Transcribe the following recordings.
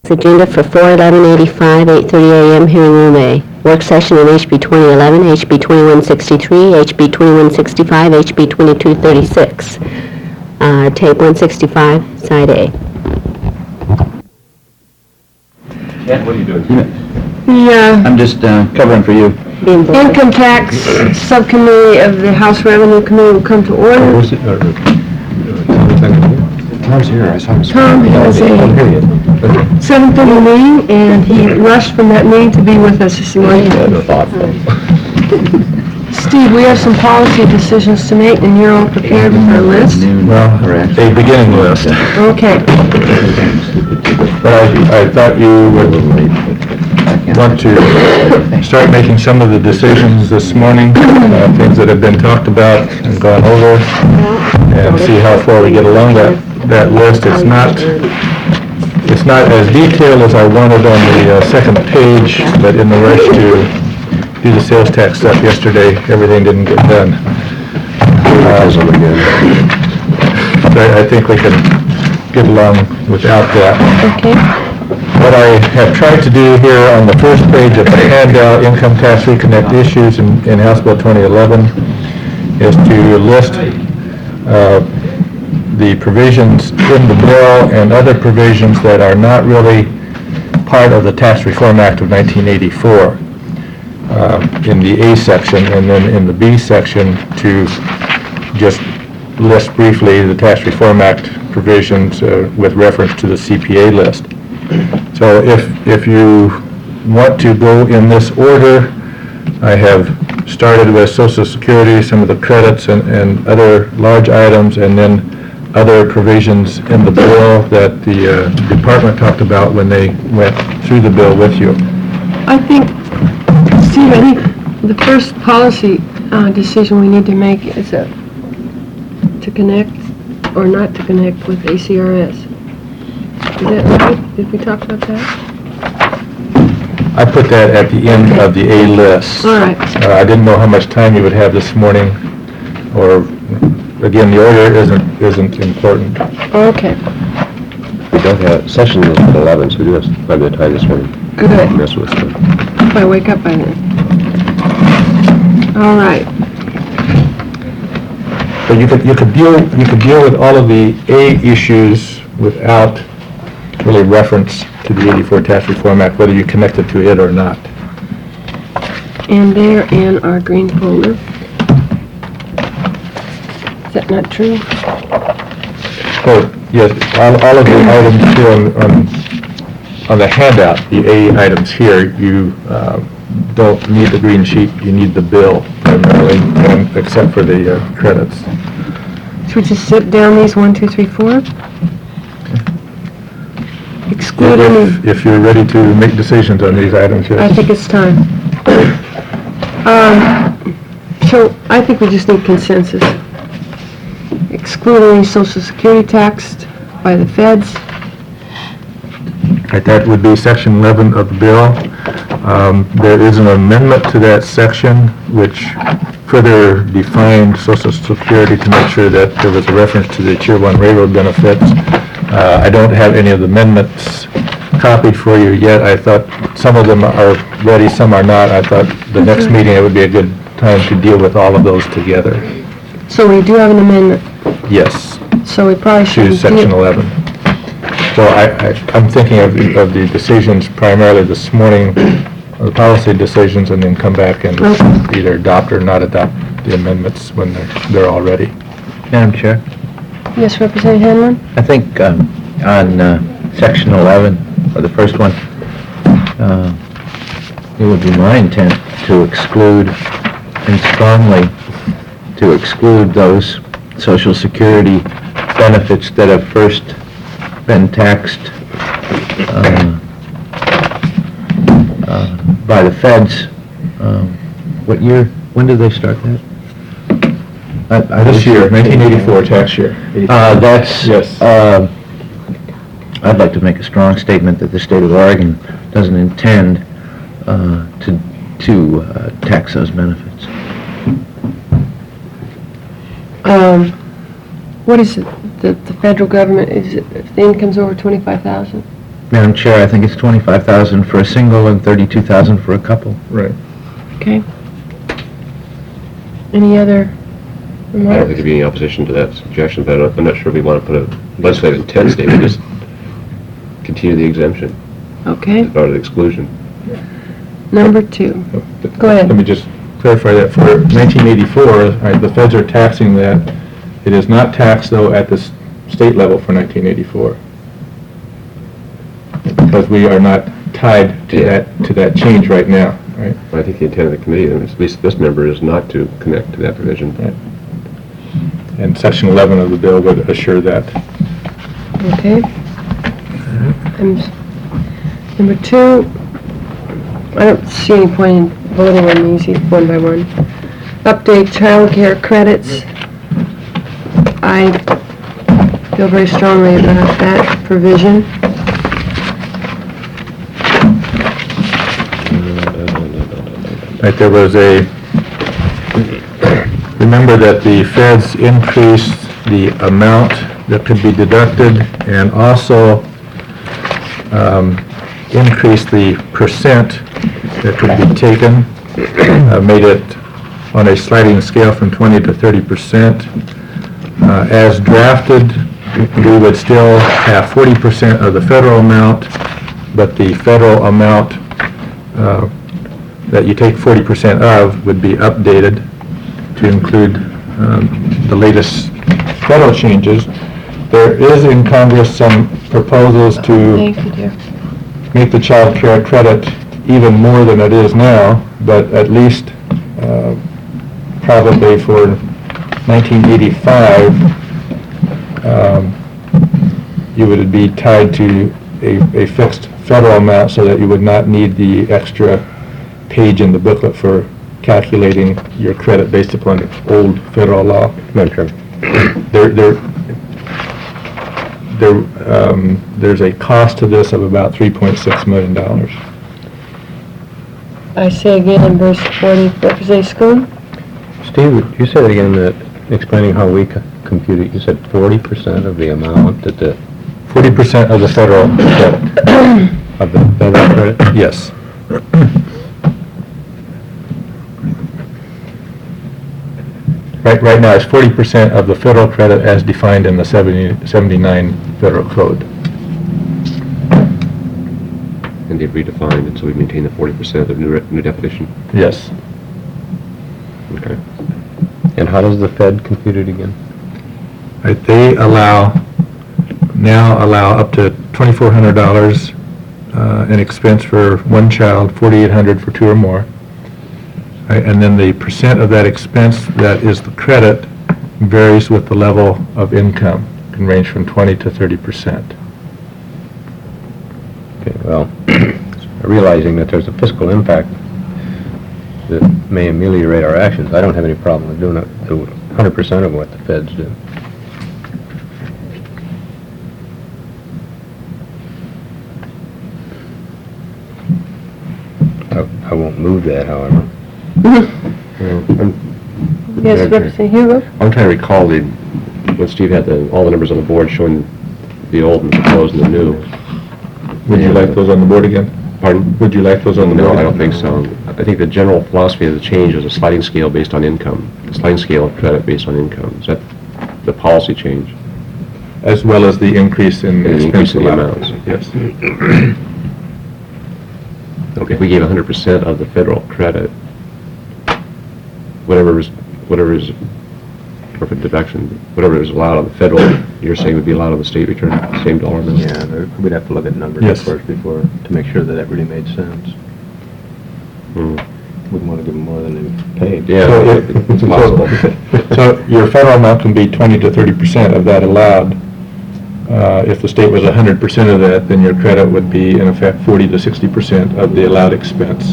Agenda for 4/11/85, 8:30 a.m. hearing room A. Work session on HB 2011, HB 2163, HB 2165, HB 2236. Tape 165, side A. Ken, what are you doing? The I'm just covering for you. Income Tax Subcommittee of the House Revenue Committee will come to order. Was it, Tom's here, I saw him. Tom has a 7:30 meeting, and he rushed from that meeting to be with us this morning. Steve, we have some policy decisions to make, and you're all prepared with our list? Well, a beginning list. Okay. But I thought you would want to start making some of the decisions this morning, things that have been talked about and gone over, and see how far we get along that list. It's not as detailed as I wanted on the second page, but in the rush to do the sales tax stuff yesterday, everything didn't get done. I think we can get along without that. Okay. What I have tried to do here on the first page of the handout, Income Tax Reconnect Issues in House Bill 2011, is to list the provisions in the bill and other provisions that are not really part of the Tax Reform Act of 1984 in the A section, and then in the B section to just list briefly the Tax Reform Act provisions with reference to the CPA list. So if you want to go in this order, I have started with Social Security, some of the credits and other large items, and then other provisions in the bill that the department talked about when they went through the bill with you. I think, Steve, I think the first policy decision we need to make is to connect or not to connect with ACRS. Is that right? Did we talk about that? I put that at the end of the A list. All right. I didn't know how much time you would have this morning, or again, the order isn't important. Okay. We don't have, session is at 11, so we do have quite a bit of time this morning. Good. Mess with stuff. If I wake up by then. All right. But you could deal with all of the A issues without really reference to the 84 Tax Reform Act, whether you connect it to it or not. And they're in our green folder. Is that not true? Oh, yes, all of the items here on the handout, the A items here, you don't need the green sheet, you need the bill primarily, except for the credits. Should we just zip down these 1, 2, 3, 4? Excluding... If you're ready to make decisions on these items, yes. I think it's time. So I think we just need consensus. Excluding Social Security tax by the feds. Right, that would be section 11 of the bill. There is an amendment to that section which further defined Social Security to make sure that there was a reference to the Tier 1 railroad benefits. I don't have any of the amendments copied for you yet. I thought some of them are ready, some are not. I thought the next meeting it would be a good time to deal with all of those together. So we do have an amendment. Yes, So we probably to should section 11. So I'm thinking of the decisions primarily this morning, the policy decisions, and then come back and either adopt or not adopt the amendments when they're all ready. Madam Chair, Yes, Representative Hanlon? I think on section 11, or the first one, it would be my intent to exclude, and strongly to exclude those Social Security benefits that have first been taxed by the feds. What year? When did they start that? This year, 1984 tax year. That's, Yes. I'd like to make a strong statement that the state of Oregon doesn't intend to tax those benefits. What is it? The federal government, is it, if the income's over 25,000? Madam Chair, I think it's 25,000 for a single and 32,000 for a couple. Right. Okay. Any other I don't think remarks? there'd be any opposition to that suggestion, but I'm not sure we want to put a legislative intent statement, just continue the exemption, Okay, as part of the exclusion. number 2. Go ahead. Let me just clarify that. For 1984, the feds are taxing that. It is not taxed, though, at the state level for 1984. Because we are not tied to Yeah. that change right now, right? I think the intent of the committee, at least this member, is not to connect to that provision. Right. And Section 11 of the bill would assure that. Okay. And number 2, I don't see any point in voting on these one by one. Update childcare credits. I feel very strongly about that provision. Right, there was remember that the feds increased the amount that could be deducted and also increased the percent that could be taken, made it on a sliding scale from 20 to 30%. As drafted, we would still have 40% of the federal amount, but the federal amount that you take 40% of would be updated to include the latest federal changes. There is in Congress some proposals to Thank you, dear. make the child care credit even more than it is now, but at least probably for 1985, you would be tied to a fixed federal amount so that you would not need the extra page in the booklet for calculating your credit based upon old federal law. Madam Chairman. There's a cost to this of about $3.6 million. I say again in verse 40, Representative Schoon? Steve, you said again that, explaining how we compute it, you said 40% of the amount that 40% of the federal credit. of the federal credit? Yes. Right now, it's 40% of the federal credit as defined in the 79 federal code. And they've redefined it, so we maintain the 40% of the new definition. Yes. Okay. And how does the Fed compute it again? Right, they now allow up to $2,400 an expense for one child, $4,800 for two or more. Right, and then the percent of that expense that is the credit varies with the level of income. It can range from 20 to 30%. Okay, well, realizing that there's a fiscal impact that may ameliorate our actions, I don't have any problem with doing it, 100% of what the Feds do. I won't move that, however. Yes, Representative Hugo? I'm trying to recall when Steve had all the numbers on the board showing the old and proposed and the new. Would you like those on the board again? Pardon? Would you like those on the board? No, I don't think so. I think the general philosophy of the change was a sliding scale based on income, a sliding scale of credit based on income. Is that the policy change? As well as the increase in And the increase expense in the allowance. amounts. Yes. Okay, if we gave 100% of the federal credit, whatever is perfect deduction, whatever is allowed on the federal, you're saying would be allowed on the state return, same dollar amount? Yeah, we'd have to look at numbers Yes. first before, to make sure that that really made sense. Hmm. Wouldn't want to give them more than they paid. Yeah, So it's possible. So your federal amount can be 20 to 30% of that allowed. If the state was 100% of that, then your credit would be, in effect, 40 to 60% of the allowed expense.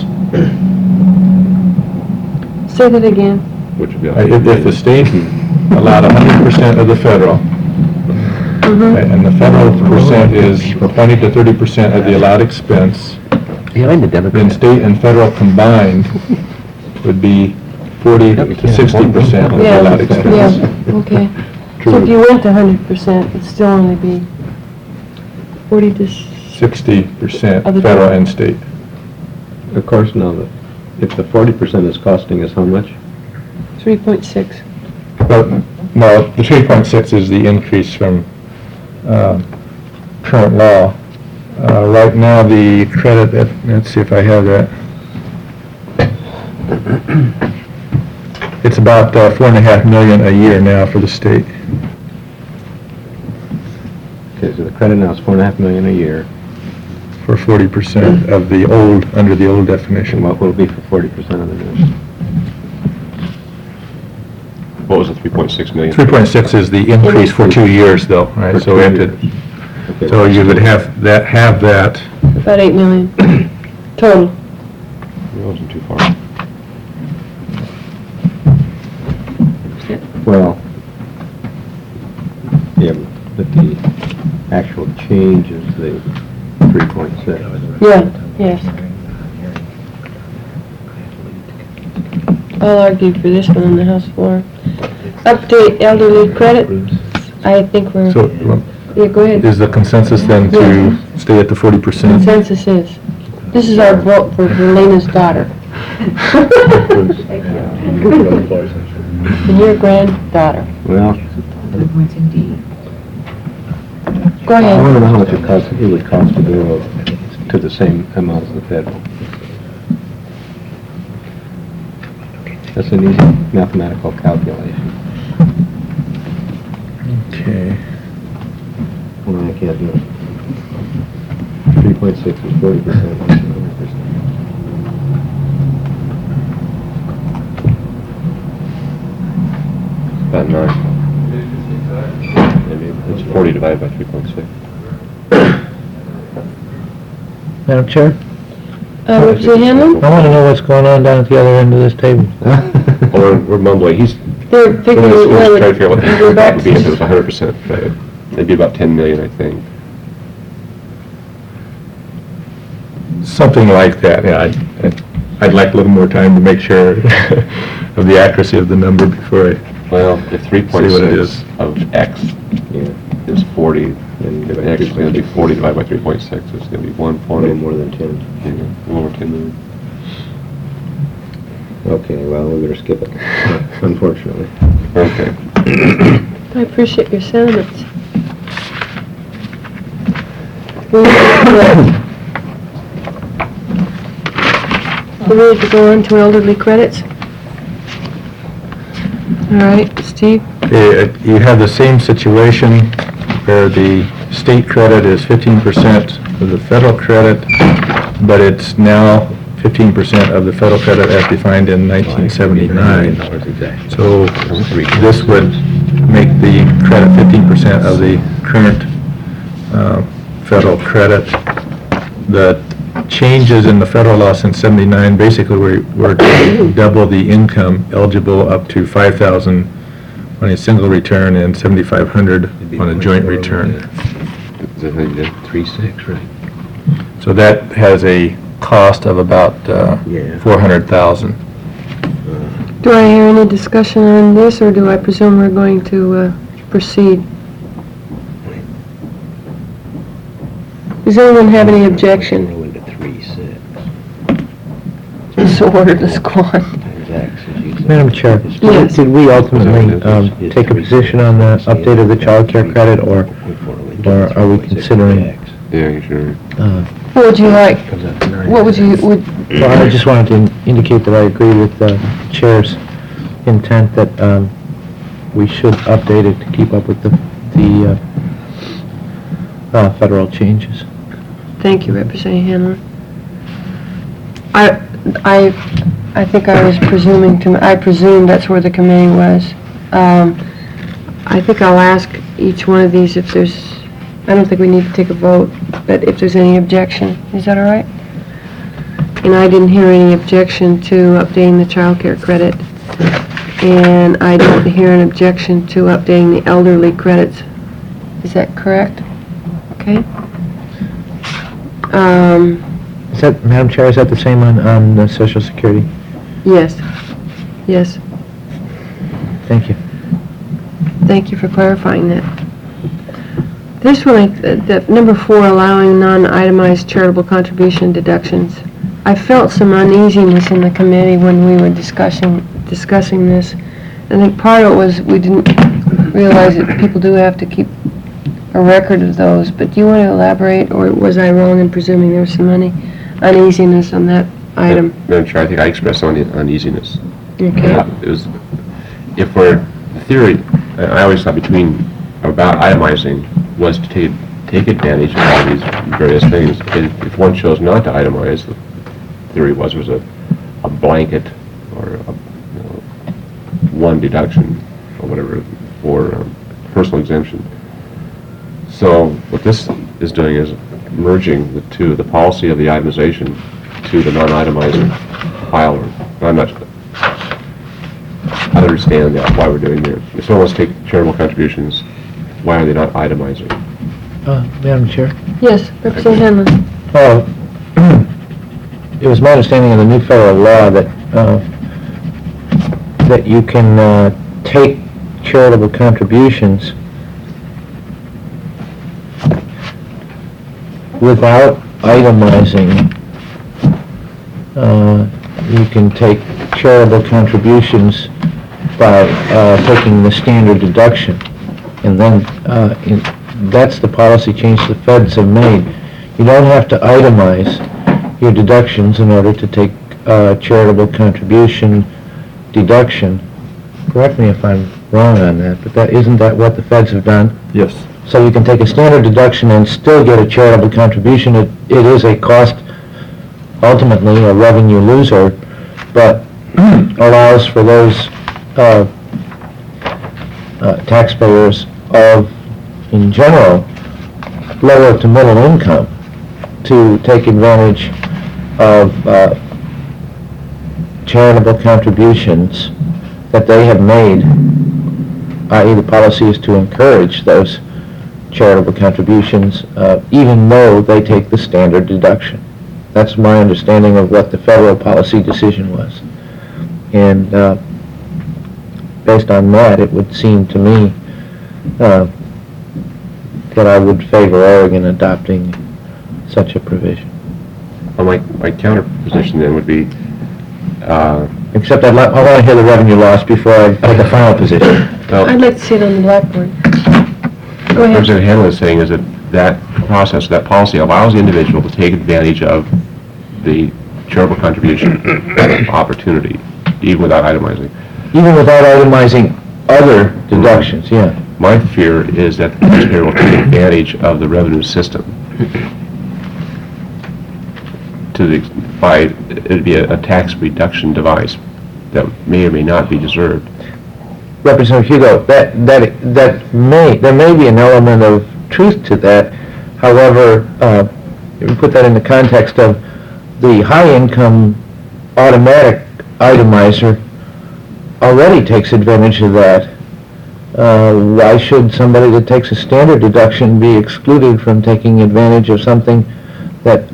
Say that again. Which would be. If the state allowed 100% of the federal, and the federal percent is 20 to 30% of the allowed expense, Behind the then Democrats. state and federal combined would be 40 to 60% of the Yeah, allowed expense. yeah, okay. So if you went to 100%, it'd still only be 40 to 60% Of the federal total. and state. Of course, now, if the 40% is costing us how much? 3.6. But, no, the 3.6 is the increase from current law. Right now, the credit, let's see if I have that. It's about $4.5 million a year now for the state. Okay, so the credit now is $4.5 million a year, For 40% of the old, under the old definition. and what will it be for 40% of the new? What was the 3.6 million? 3.6 is the increase for 2 years, though, right? For So we 2 have to, years. Okay. so you would have that. About 8 million total. It wasn't too far. Well, yeah, but the actual change is the 3.6. Yeah, yes. I'll argue for this one on the House floor. Update elderly credit, I think we're, So yeah, go ahead. is the consensus then to stay at the 40%? Consensus is, this is our vote for Lena's daughter. And your granddaughter. Well, Go I want to ahead. know how much it would cost to go to the same amount as the federal. That's an easy mathematical calculation. Okay. Well, I can't do it. 3.6 is 40%. About 9. Maybe it's 40 divided by 3.6. Madam Chair, Representative Hanlon? I want to know what's going on down at the other end of this table. Well, we're mumbling. He's They're We're figuring, just well, trying to figure out what the we're back impact would be if it was to, 100% credit. It'd be about 10 million, I think. Something like that, yeah. I'd like a little more time to make sure of the accuracy of the number before I, Well, if See what it 3.6 is. of X is 40, then it's actually going to be 40 divided by 3.6, it's going to be 140. more than 10. Yeah, a little over 10 million. Okay, well, we better skip it, unfortunately. Okay. I appreciate your sentiments. We're ready to go on to elderly credits? All right, Steve? you have the same situation where the state credit is 15% of the federal credit, but it's now 15% of the federal credit as defined in 1979. So this would make the credit 15% of the current federal credit. The changes in the federal law since 79 basically were to double the income eligible up to 5,000 on a single return and 7,500 on a joint return. Is that how you did? 3.6, right? So that has a cost of about Yeah. 400,000. Do I hear any discussion on this, or do I presume we're going to proceed? Does anyone have any objection? Into 3.6 So ordered is gone. times X is usually... Madam Chair, Yes. did we ultimately take a position on the update of the child care credit, or are we considering, Yeah, you should. What would you like? What would you, well, I just wanted to indicate that I agree with the Chair's intent that we should update it to keep up with the federal changes. Thank you, Representative Hanlon. I think I was presuming I presume that's where the committee was. I think I'll ask each one of these if there's, I don't think we need to take a vote, but if there's any objection, is that all right? And I didn't hear any objection to updating the child care credit. And I don't hear an objection to updating the elderly credits. Is that correct? Okay. Is that, Madam Chair, is that the same on the Social Security? Yes. Yes. Thank you. Thank you for clarifying that. This one, the number 4, allowing non-itemized charitable contribution deductions. I felt some uneasiness in the committee when we were discussing this. I think part of it was we didn't realize that people do have to keep a record of those, but do you want to elaborate, or was I wrong in presuming there was some uneasiness on that item? Madam Chair, I think I expressed some uneasiness. Okay. It was, if we're, the theory, I always thought about itemizing was to take advantage of all these various things. If one chose not to itemize, the theory was a blanket or one deduction or whatever for personal exemption. So what this is doing is merging the two, the policy of the itemization to the non-itemizing filer. I'm not, I understand that, why we're doing that. If someone wants to take charitable contributions, why are they not itemizing? Madam Chair? Yes, Representative Hanlon. Well, it was my understanding of the new federal law that that you can take charitable contributions without itemizing. You can take charitable contributions by taking the standard deduction, and then that's the policy change the feds have made. You don't have to itemize your deductions in order to take charitable contribution deduction. Correct me if I'm wrong on that, but isn't that what the feds have done? Yes. So you can take a standard deduction and still get a charitable contribution. It is a cost, ultimately a revenue loser, but allows for those taxpayers of, in general, lower to middle income to take advantage of charitable contributions that they have made, i.e. the policy is to encourage those charitable contributions, even though they take the standard deduction. That's my understanding of what the federal policy decision was. And based on that, it would seem to me that I would favor Oregon adopting such a provision. Well, my counter position then would be, Except I want to hear the revenue loss before I take a final position. I'd like to see it on the blackboard. Go ahead. Representative Hanlon is saying is that process, that policy allows the individual to take advantage of the charitable contribution opportunity, even without itemizing. Even without itemizing other deductions, yeah. My fear is that the taxpayer will take advantage of the revenue system it'd be a tax reduction device that may or may not be deserved. Representative Hugo, there may be an element of truth to that. However, if you put that in the context of the high-income automatic itemizer already takes advantage of that. Why should somebody that takes a standard deduction be excluded from taking advantage of something that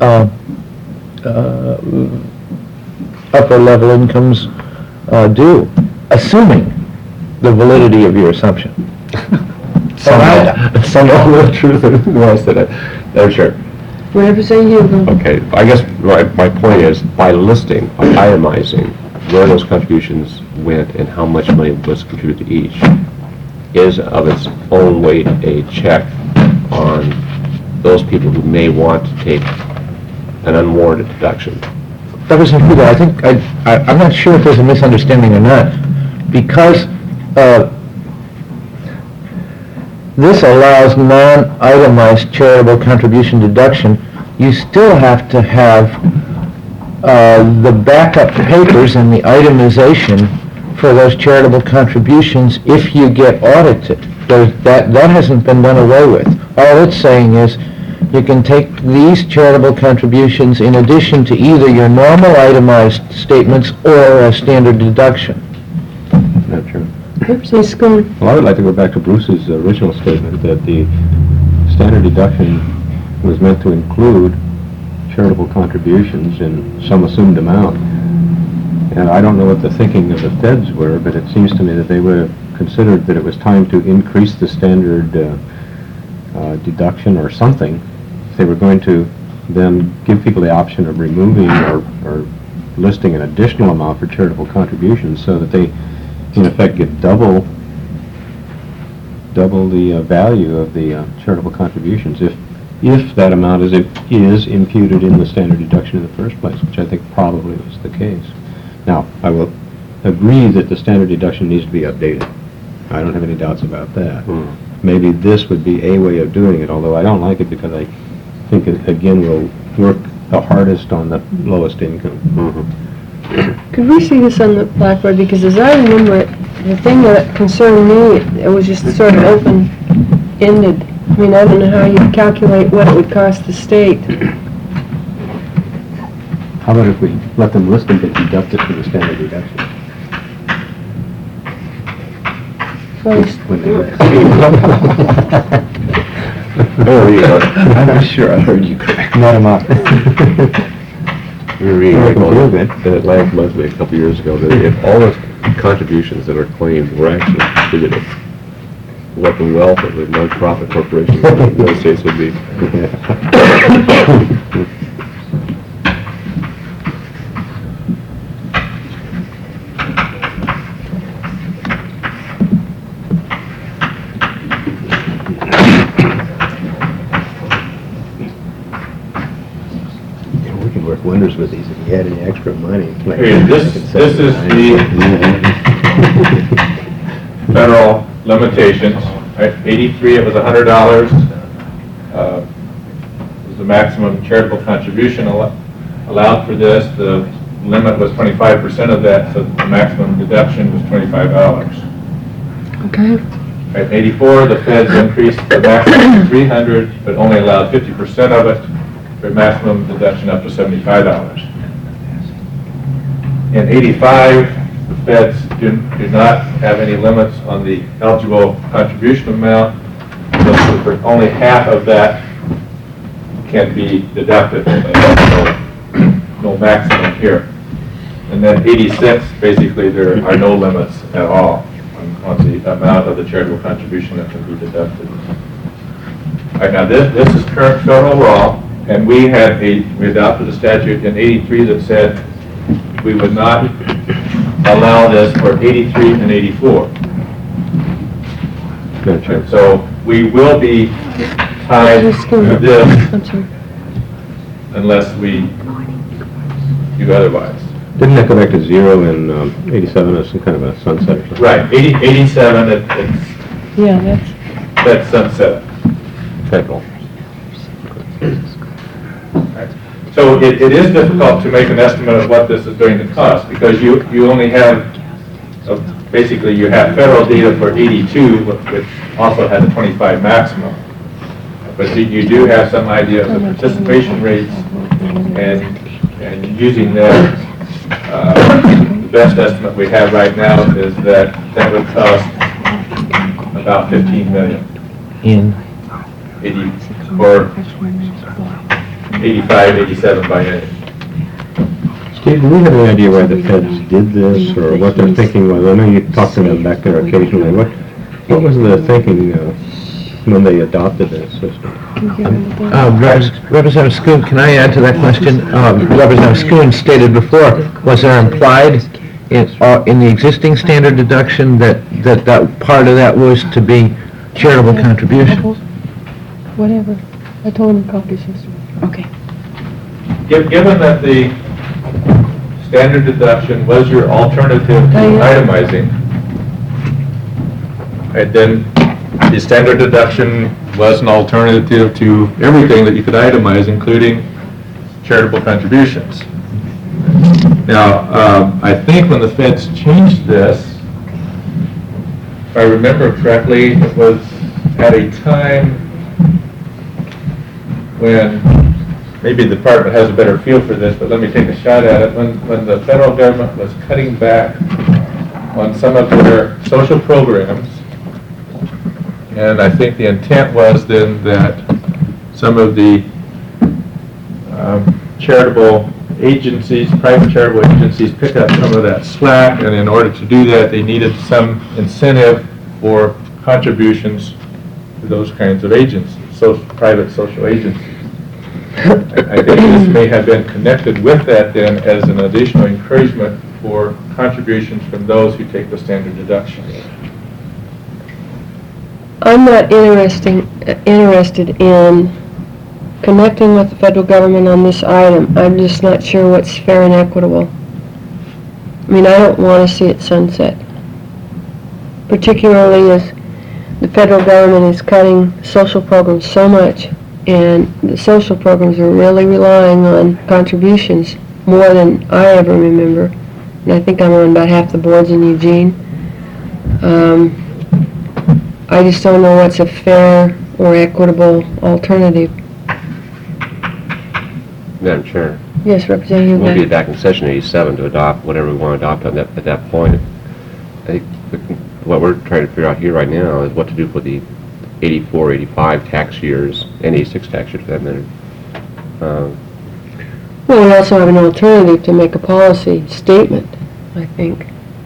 upper-level incomes do, assuming the validity of your assumption? Some element of truth and nuance to that. Sure. Whatever say you. Okay, I guess my point is, by listing, by itemizing where those contributions went and how much money was contributed to each, is of its own weight a check on those people who may want to take an unwarranted deduction. Representative Hugo, I think, I'm not sure if there's a misunderstanding or not, because this allows non-itemized charitable contribution deduction. You still have to have the backup papers and the itemization for those charitable contributions if you get audited. That hasn't been done away with. All it's saying is you can take these charitable contributions in addition to either your normal itemized statements or a standard deduction. Not true. Representative Schoen. Well, I would like to go back to Bruce's original statement that the standard deduction was meant to include charitable contributions in some assumed amount. And I don't know what the thinking of the feds were, but it seems to me that they would have considered that it was time to increase the standard deduction or something, if they were going to then give people the option of removing or listing an additional amount for charitable contributions so that they, in effect, get double the value of the charitable contributions if that amount is imputed in the standard deduction in the first place, which I think probably was the case. Now, I will agree that the standard deduction needs to be updated. I don't have any doubts about that. Maybe this would be a way of doing it, although I don't like it because I think it, again, will work the hardest on the lowest income. Could we see this on the blackboard? Because as I remember it, the thing that concerned me, it was just sort of open-ended. I mean, I don't know how you'd calculate what it would cost the state. How about if we let them list them but deduct it for the standard deduction? When they- I'm not sure I heard you correctly. Net them up. We were reading Make them feel good. in Atlantic Monthly a couple years ago that if all the contributions that are claimed were actually distributed, what the wealth of the non-profit corporations in the United States would be. We could work wonders with these if you had any extra money. Okay, this is the federal limitations. Right, 83, it was $100. Was the maximum charitable contribution allowed for this. The limit was 25% of that, so the maximum deduction was $25. Okay. Right, 84, the feds increased the maximum to 300, but only allowed 50% of it, for a maximum deduction up to $75. In 85, the feds do not have any limits on the eligible contribution amount, so for only half of that can be deducted. No maximum here. And then 86, basically there are no limits at all on the amount of the charitable contribution that can be deducted. All right, now this is current federal law, and we adopted a statute in 83 that said we would not allow this for 83 and 84. Gotcha. So we will be tied to this I'm sorry. unless we do otherwise. Didn't that go back to zero in 87 as some kind of a sunset or something? Right, 87, Yeah, that's sunset. Federal. So it is difficult to make an estimate of what this is going to cost, because you only have, basically you have federal data for 82, which also has a 25 maximum. But you do have some idea of the participation rates, and using that, the best estimate we have right now is that would cost about 15 million. In 85, 87 biennium. Steve, do we have any idea why the feds did this, or what their thinking was? I know you talk to them back there occasionally. What was the thinking when they adopted this system? Representative Schoon, can I add to that question? Representative Schoon stated before, was there implied in the existing standard deduction that part of that was to be charitable contributions? whatever. I told him copy system. Okay. Given that the standard deduction was your alternative to itemizing, and then the standard deduction was an alternative to everything that you could itemize, including charitable contributions. Now, I think when the feds changed this, if I remember correctly, it was at a time when, maybe the department has a better feel for this, but let me take a shot at it, when the federal government was cutting back on some of their social programs, and I think the intent was then that some of the charitable agencies, private charitable agencies, pick up some of that slack, and in order to do that, they needed some incentive for contributions to those kinds of agencies. private social agencies. I think this may have been connected with that then as an additional encouragement for contributions from those who take the standard deduction. I'm not interested in connecting with the federal government on this item. I'm just not sure what's fair and equitable. I mean, I don't want to see it sunset, particularly as the federal government is cutting social programs so much, and the social programs are really relying on contributions more than I ever remember. And I think I'm on about half the boards in Eugene. I just don't know what's a fair or equitable alternative. Madam Chair, Yes, Representative we'll be Hugon. back in session 87 to adopt whatever we want to adopt on that, at that point. I think what we're trying to figure out here right now is what to do for the 84, 85 tax years, and 86 tax years for that matter. Well, we also have an alternative to make a policy statement, I think.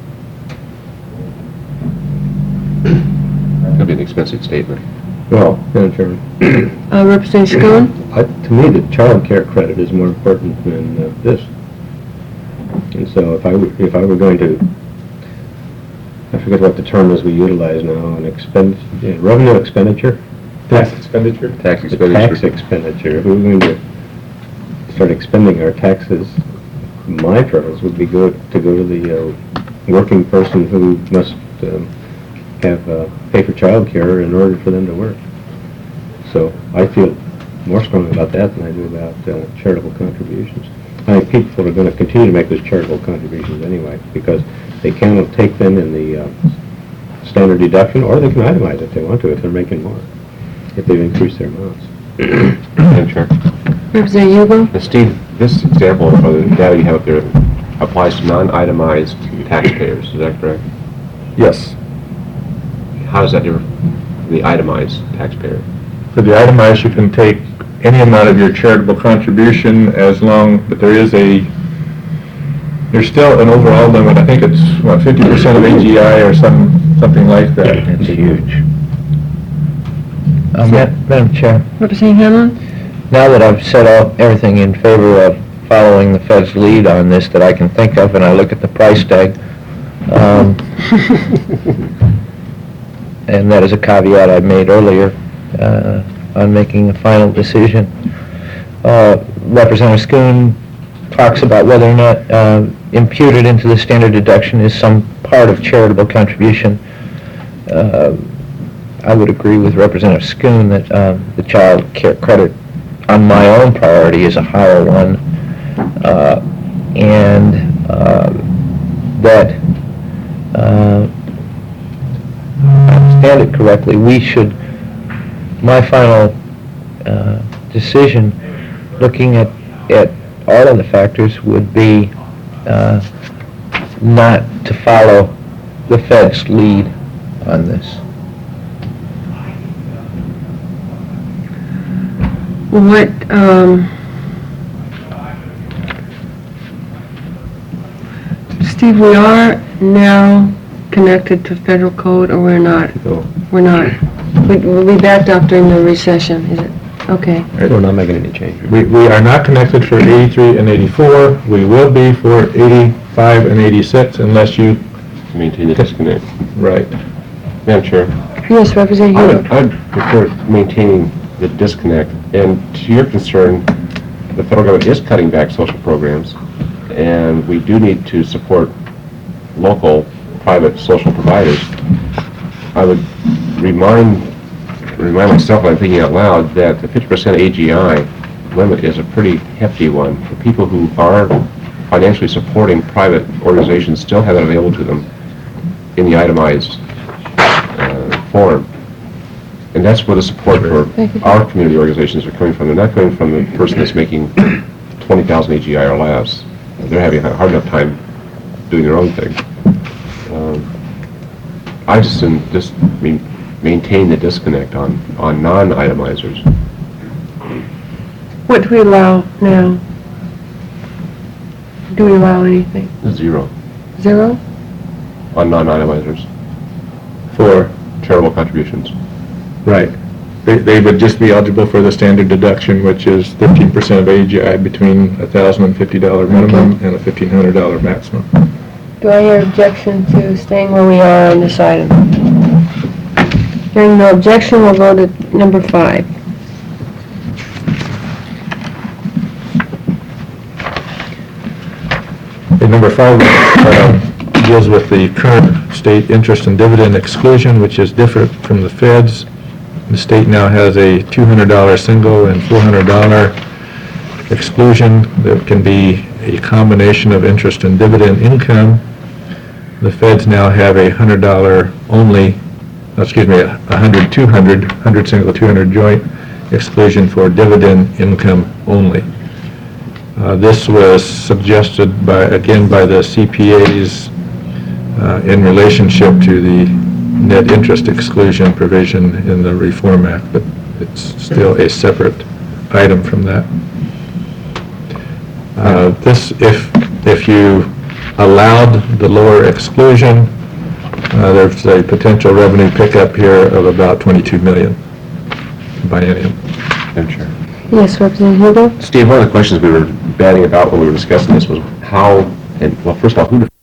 It'll be an expensive statement. Well, Madam Chairman, Representative Schoon? to me, the child care credit is more important than this. And so if I were going to, I forget what the term is we utilize now, revenue expenditure? Tax expenditure? Tax The expenditure. tax expenditure, if we were going to start expending our taxes, my preference would be to go to the working person who must pay for child care in order for them to work. So I feel more strongly about that than I do about charitable contributions. I think people are going to continue to make those charitable contributions anyway, because they can take them in the standard deduction, or they can itemize if they want to, if they're making more, if they've increased their amounts. Madam Chair. Representative Hugon? Now, Steve, this example of the data you have up there applies to non-itemized taxpayers, is that correct? Yes. How does that differ from the itemized taxpayer? For the itemized, you can take any amount of your charitable contribution as long, but there's still an overall limit. I think it's, 50% of AGI or something like that. It's huge. Madam Chair, Representative Hamlin? now that I've said everything in favor of following the Fed's lead on this that I can think of, and I look at the price tag, and that is a caveat I made earlier on making a final decision. Representative Schoon talks about whether or not imputed into the standard deduction is some part of charitable contribution. I would agree with Representative Schoon that the child care credit on my own priority is a higher one, and that understand it correctly, my final decision, looking at all of the factors, would be not to follow the Fed's lead on this. What, Steve, we are now connected to federal code, or we're not? So We're not. We'll be backed up during the recession, is it? Okay. we're not making any changes. We are not connected for 83 and 84. We will be for 85 and 86 unless you, Maintain the disconnect. right. Madam Chair, Yes, Representative Hugon? I'd prefer maintaining the disconnect, and to your concern, the federal government is cutting back social programs, and we do need to support local private social providers. I would remind myself when I'm thinking out loud that the 50% AGI limit is a pretty hefty one. For people who are financially supporting private organizations, still have that available to them in the itemized form. And that's where the support for our community organizations are coming from. They're not coming from the person that's making 20,000 AGI or less. They're having a hard enough time doing their own thing. I just maintain the disconnect on non-itemizers. What do we allow now? Do we allow anything? Zero Zero? on non-itemizers For, charitable contributions. right. they would just be eligible for the standard deduction, which is 13% of AGI between $1,050 minimum and a $1,500 maximum. Do I hear objection to staying where we are on this item? Hearing no objection, we'll go to number 5. And number 5 deals with the current state interest and dividend exclusion, which is different from the feds. The state now has a $200 single and $400 exclusion that can be a combination of interest and dividend income. The feds now have a $100 only, $100 single, 200 joint exclusion for dividend income only. This was suggested by the CPAs in relationship to the net interest exclusion provision in the Reform Act, but it's still a separate item from that. If you allowed the lower exclusion, there's a potential revenue pickup here of about $22 million biennium. Madam Chair. Yes, Representative Hugo? Steve, one of the questions we were batting about when we were discussing this was how, and, well, first of all, who